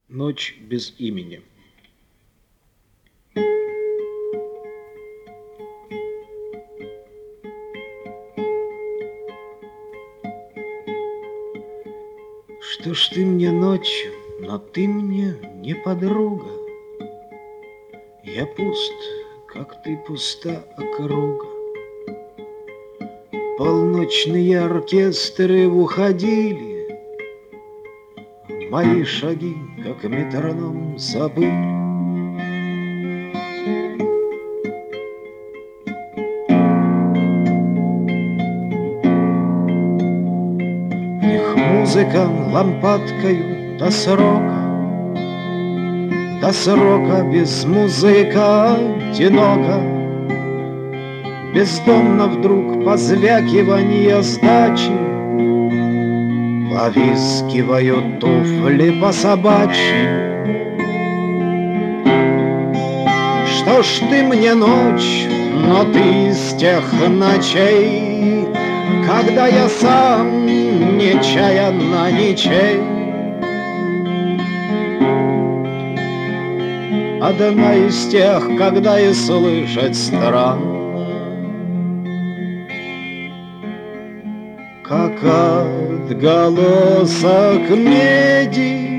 Ночь без имени. Что ж ты мне ночью, но ты мне не подруга. Я пуст, как ты пуста округа. Полночные оркестры уходили, мои шаги, как метроном, забыли. Их музыка лампадкою до срока без музыка одиноко. Бездомно вдруг позвякиванье сдачи, повискивают туфли по собачьи. Что ж ты мне ночь, но ты из тех ночей, когда я сам нечаянно ничей. Одна из тех, когда и слышать странно, как отголосок меди